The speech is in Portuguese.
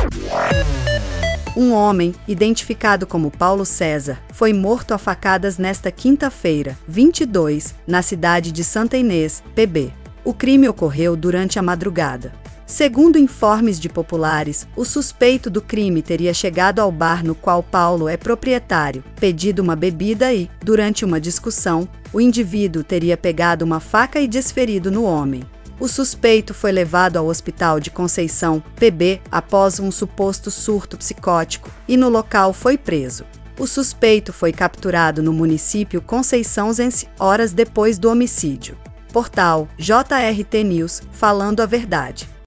Um homem, identificado como Paulo César, foi morto a facadas nesta quinta-feira, 22, na cidade de Santa Inês, PB. O crime ocorreu durante a madrugada. Segundo informes de populares, o suspeito do crime teria chegado ao bar no qual Paulo é proprietário, pedido uma bebida e, durante uma discussão, o indivíduo teria pegado uma faca e desferido no homem. O suspeito foi levado ao hospital de Conceição, PB, após um suposto surto psicótico, e no local foi preso. O suspeito foi capturado no município Conceiçãozense horas depois do homicídio. Portal JRT News, falando a verdade.